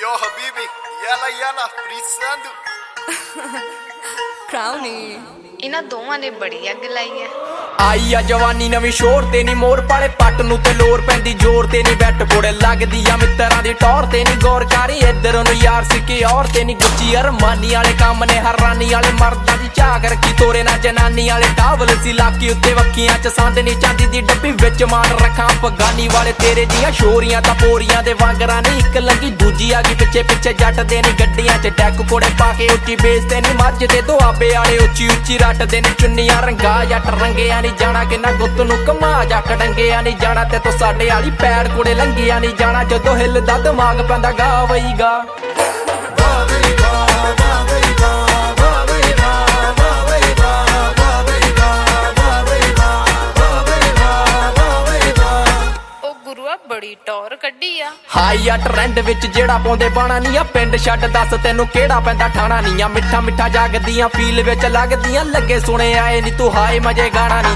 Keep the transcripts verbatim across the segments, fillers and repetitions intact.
Yo habibi, yalla yalla, precisando Crowny ਇਹਨਾਂ ਦੋਵਾਂ ਨੇ ਬੜੀ ਅੱਗ ਲਾਈ ਹੈ। ਆਈ ਆ ਜਵਾਨੀ ਨਵੀਂ ਸ਼ੋਰ ਤੇ ਨੀ ਮੋਰ ਪਾਲੇ ਪੱਟ ਨੂੰ ਤੇ ਲੋਰ ਪੈਂਦੀ ਜ਼ੋਰ ਤੇ ਨੀ ਬੈਠ ਕੋੜੇ ਲੱਗਦੀ ਆ ਮਿੱਤਰਾਂ ਦੀ ਟੌਰ ਤੇ ਨੀ ਗੌਰ ਕਰੀ ਇੱਧਰ ਨੂੰ ਯਾਰ ਸਿੱਕੀ ਔਰ ਤੇ ਨੀ ਗੁੱਚੀ ਅਰਮਾਨੀ ਵਾਲੇ ਕੰਮ ਨੇ ਹੈਰਾਨੀ ਵਾਲੇ ਮਰਦਾਂ ਦੀ ਝਾਕ ਰੱਖੀ ਤੋਰੇ ਨਾ ਜਨਾਨੀ ਵਾਲੇ ਟਾਵਲ ਸੀ ਲਾਕੀ ਉੱਤੇ ਵੱਖੀਆਂ ਚ ਸੰਦ ਨੀ ਚਾਂਦੀ ਦੀ ਡੱਬੀ ਵਿੱਚ ਮਾਰ ਰੱਖਾਂ ਅਫਗਾਨੀ ਵਾਲੇ ਤੇਰੇ ਦੀਆਂ ਸ਼ੋਰੀਆਂ ਤਾਂ ਪੋਰੀਆਂ ਦੇ ਵਾਂਗਰਾਂ ਨੀ ਇੱਕ ਲੰਗੀ ਦੂਜੀ ਆ ਗਈ ਪਿੱਛੇ ਪਿੱਛੇ ਜੱਟ ਦੇ ਨੀ ਗੱਡੀਆਂ ਚ ਟੈਕ ਕੋੜੇ ਪਾ ਕੇ ਉੱਚੀ ਬੇਸ ਤੇ ਨੀ ਮੱਝ ਤੇ ਦੁਆਬੇ ਵਾਲੇ ਉੱਚੀ ਉੱਚੀ ਰੱਟ ਦੇ ਨੀ ਚੁੰਨੀਆਂ ਰੰਗਾ ਜੱਟ ਰੰਗਿਆ ਨੀ ਜਾਣਾ ਕਿੰਨਾ ਗੁੱਤ ਨੂੰ ਕਮਾ ਜੱਟ ਡੰਗਿਆ ਨੀ ਜਾਣਾ ਤੇ ਤੋ ਸਾਡੇ ਵਾਲੀ ਪੈੜ ਕੋੜੇ ਲੰਗਿਆ ਨੀ ਜਾਣਾ ਜਦੋਂ ਹਿੱਲਦਾ ਦਿਮਾਗ ਪੈਂਦਾ ਗਾ ਵਈ ਗਾ ਬੜੀ ਟੌਰ ਕੱਢੀ ਆ ਹਾਈ ਆ ਟ੍ਰੈਂਡ ਵਿੱਚ ਜਿਹੜਾ ਪਾਉਂਦੇ ਬਾਣਾ ਨੀ ਆ ਪਿੰਡ ਛੱਡ ਦੱਸ ਤੈਨੂੰ ਕਿਹੜਾ ਪੈਂਦਾ ਠਾਣਾ ਨੀ ਆ ਮਿੱਠਾ ਮਿੱਠਾ ਜਾਗਦੀਆਂ ਫੀਲ ਵਿੱਚ ਲੱਗਦੀਆਂ ਲੱਗੇ ਸੁਣੇ ਆਏ ਨੀ ਤੂੰ ਹਾਏ ਮਜੇ ਗਾਣਾ ਨੀ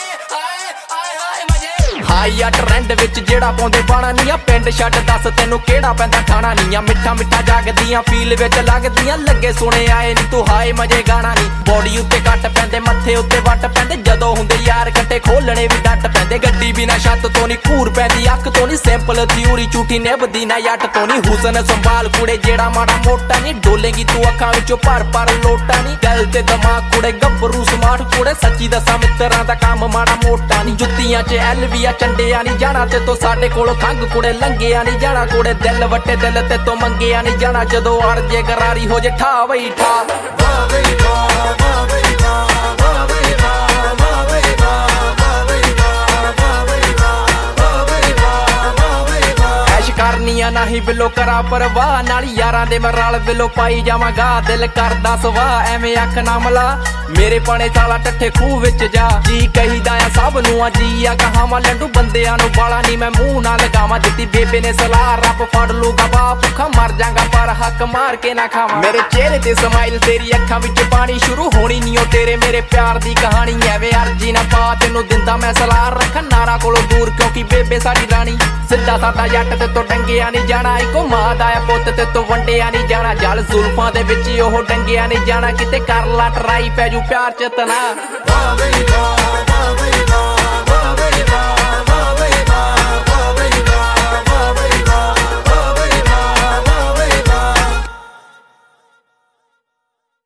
ਹਾਈ ਆ ਟ੍ਰੈਂਡ ਵਿੱਚ ਜਿਹੜਾ ਪਾਉਂਦੇ ਬਾਣਾ ਨੀ ਆ ਪਿੰਡ ਛੱਡ ਦੱਸ ਤੈਨੂੰ ਕਿਹੜਾ ਪੈਂਦਾ ਠਾਣਾ ਨੀ ਆ ਮਿੱਠਾ ਮਿੱਠਾ ਜਾਗਦੀਆਂ ਫੀਲ ਵਿੱਚ ਲੱਗਦੀਆਂ ਲੱਗੇ ਸੁਣੇ ਆਏ ਨੀ ਤੂੰ ਹਾਏ ਮਜੇ ਗਾਣਾ ਨੀ ਬੋਡੀ ਉੱਤੇ ਕੱਟ ਪੈਂਦੇ ਮੱਥੇ ਉੱਤੇ ਵੱਟ ਪੈਂਦੇ ਜਦੋਂ ਹੁੰਦੇ ਯਾਰ ਕੱਟੇ ਖੋਲਣੇ ਵੀ ਡੱਟ ਪੈਂਦੇ ਗੱਡੀ ਬਿਨਾ ਛੱਤ ਤੋਂ ਨੀ ਘੂਰ ਪੈਂਦੀ ਅੱਖ ਤੋਂ ਨੀ ਸਿੰਪਲ ਥਿਊਰੀ ਝੂਠੀ ਨਿਭਦੀ ਨਾ ਜੱਟ ਤੋਂ ਨੀ ਹੁਸਨ ਸੰਭਾਲ ਕੁੜੇ ਜਿਹੜਾ ਮਾੜਾ ਮੋਟਾ ਨੀ ਡੋਲੇਗੀ ਤੂੰ ਅੱਖਾਂ ਵਿੱਚੋਂ ਭਰ ਭਰ ਲੋਟਾ ਨੀ ਦਿਲ ਤੇ ਦਿਮਾਗ ਕੁੜੇ ਗੱਭਰੂ ਸਮਾਰਟ ਕੁੜੇ ਸੱਚੀ ਦੱਸਾਂ ਮਿੱਤਰਾਂ ਦਾ ਕੰਮ ਮਾੜਾ ਮੋਟਾ ਨੀ ਜੁੱਤੀਆਂ 'ਚ ਐਲ ਵੀ ਆ ਚੰਡਿਆ ਨੀ ਜਾਣਾ ਤੇ ਤੋ ਸਾਡੇ ਕੋਲੋਂ ਖੰਗ ਕੁੜੇ ਲੰਘਿਆ ਨੀ ਜਾਣਾ ਕੁੜੇ ਦਿਲ ਵੱਟੇ ਦਿਲ ਤੇ ਤੋ ਮੰਗਿਆ ਨੀ ਜਾਣਾ ਜਦੋਂ ਅੜ ਜੇ ਗਰਾਰੀ ਹੋ ਜੇ ਠਾ ਵਈ ਠਾ ਵਾਹ ਵਈ ਵਾਹ ਵਾਹ ਵਈ ਵਾਹ ਵਾਹ ਵਈ ਵਾਹ ਵਾਹ ਵਈ ਵਾਹ ਵਾਹ ਵਈ ਵਾਹ ਵਾਹ ਵਈ ਵਾਹ ਵਾਹ ਵਈ ਵਾਹ ਵਾਹ ਵਈ ਵਾਹ ਐਸ਼ ਕਰਨੀਆਂ ਨਹੀਂ ਬਿਲੋ ਕਰਾ ਪਰਵਾਹ ਨਾਲ ਯਾਰਾਂ ਦੇ ਮੈਂ ਰਲ ਬਿਲੋ ਪਾਈ ਜਾਵਾਂਗਾ ਦਿਲ ਕਰਦਾ ਸਵਾਹ ਐਵੇਂ ਅੱਖ ਨਾ ਮਲਾ ਮੇਰੇ ਪਣੇ ਸਾਲਾ ਟੱਠੇ ਖੂਹ ਵਿੱਚ ਜਾ ਜੀ ਕਹੀਦਾ ਆ ਸਭ ਨੂੰ ਆ ਜੀ ਆ ਕਹਾਵਾਂ ਲੰਡੂ ਬੰਦਿਆਂ ਨੂੰ ਬਾਲਾ ਨੀ ਮੈਂ ਮੂੰਹ ਨਾ ਲਗਾਵਾਂ ਦਿੱਤੀ ਬੇਬੇ ਨੇ ਸਲਾਹ ਰੱਬ ਫੜ ਲੂਗਾ ਬਾ ਭੁੱਖਾ ਮਰ ਜਾਂਗਾ ਪਰ ਹੱਕ ਮਾਰ ਕੇ ਨਾ ਖਾਵਾਂ ਮੇਰੇ ਚਿਹਰੇ ਤੇ ਸਮਾਈਲ ਤੇਰੀ ਅੱਖਾਂ ਵਿੱਚ ਪਾਣੀ ਸ਼ੁਰੂ ਹੋਣੀ ਨੀ ਓ ਤੇਰੇ ਮੇਰੇ ਪਿਆਰ ਦੀ ਕਹਾਣੀ ਐਵੇਂ ਅਰਜੀ ਨਾ ਪਾ ਤੈਨੂੰ ਦਿੰਦਾ ਮੈਂ ਸਲਾਹ ਰੱਖਣ ਨਾਰਾ ਕੋਲੋਂ ਦੂਰ ਕਿਉਂਕਿ ਬੇਬੇ ਸਾਡੀ ਰਾਣੀ ਸਿੱਧਾ ਸਾਦਾ ਜੱਟ ਤੇ ਤੋਂ ਡੰਗਿਆ ਨੀ ਜਾਣਾ ਇੱਕੋ ਮਾਂ ਦਾ ਆ ਪੁੱਤ ਤੇ ਤੋਂ ਵੰਡਿਆ ਨੀ ਜਾਣਾ ਜਲ ਜ਼ੁਲਫਾਂ ਦੇ ਵਿੱਚ ਉਹ ਡੰਗਿਆ ਨੀ ਜਾਣਾ ਕਿਤੇ ਕਰ ਲਾ ਟਰਾਈ ਪੈ ਜੂ ਪਿਆਰ ਚ ਤਨਾ ਵਾਹ ਬਈ ਵਾਹ